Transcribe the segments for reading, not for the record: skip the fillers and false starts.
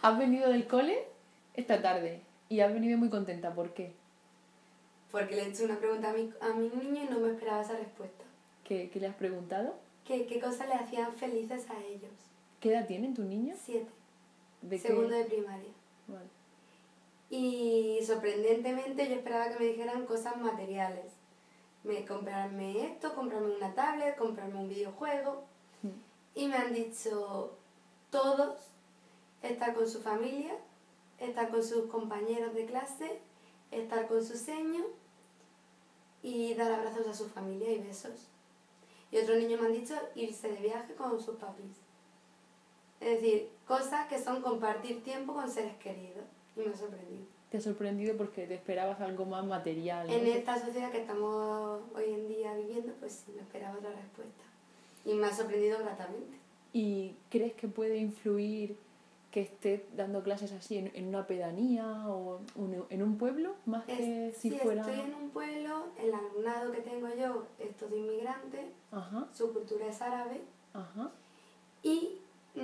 Has venido del cole esta tarde y has venido muy contenta. ¿Por qué? Porque le he hecho una pregunta a mi niño y no me esperaba esa respuesta. ¿Qué le has preguntado? ¿Qué cosas le hacían felices a ellos? ¿Qué edad tienen tus niños? 7. ¿De Segundo qué? de primaria. Vale. Y sorprendentemente yo esperaba que me dijeran cosas materiales. Comprarme esto, comprarme una tablet, comprarme un videojuego. Y me han dicho todos estar con su familia, estar con sus compañeros de clase, estar con su seño y dar abrazos a su familia y besos. Y otros niños me han dicho irse de viaje con sus papis. Es decir, cosas que son compartir tiempo con seres queridos. Y me ha sorprendido. Te ha sorprendido porque te esperabas algo más material, ¿no? En esta sociedad que estamos hoy en día viviendo, pues sí, me esperaba otra respuesta. Y me ha sorprendido gratamente. ¿Y crees que puede influir que estés dando clases así en una pedanía o en un pueblo? Más que si sí, fuera... estoy en un pueblo, el alumnado que tengo yo es todo inmigrante, Ajá, su cultura es árabe ajá. y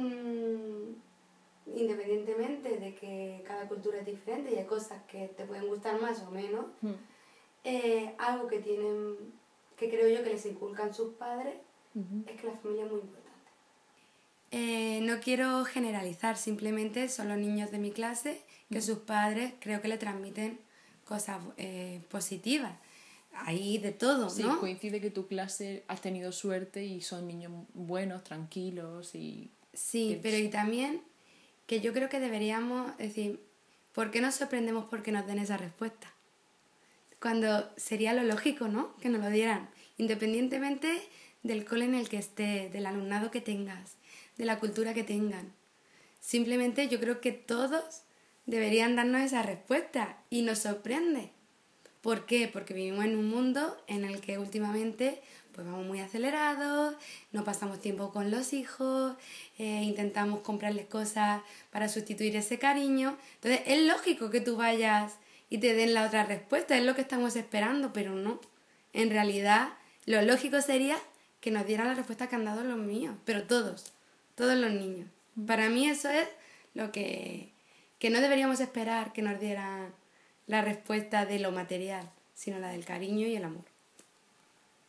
independientemente de que cada cultura es diferente y hay cosas que te pueden gustar más o menos, algo que tienen, que creo yo que les inculcan sus padres, es que la familia es muy importante. No quiero generalizar, simplemente son los niños de mi clase que sus padres creo que le transmiten cosas positivas. Hay de todo, ¿no? Sí, coincide que tu clase has tenido suerte y son niños buenos, tranquilos y... Sí, pero y también que yo creo que deberíamos decir, ¿por qué nos sorprendemos porque nos den esa respuesta? Cuando sería lo lógico, ¿no? Que nos lo dieran, independientemente del cole en el que estés, del alumnado que tengas, de la cultura que tengan. Simplemente yo creo que todos deberían darnos esa respuesta y nos sorprende. ¿Por qué? Porque vivimos en un mundo en el que últimamente pues vamos muy acelerados, no pasamos tiempo con los hijos, intentamos comprarles cosas para sustituir ese cariño. Entonces es lógico que tú vayas y te den la otra respuesta, es lo que estamos esperando, pero no. En realidad lo lógico sería que nos dieran la respuesta que han dado los míos, pero todos los niños. Para mí eso es lo que no deberíamos esperar que nos dieran la respuesta de lo material, sino la del cariño y el amor.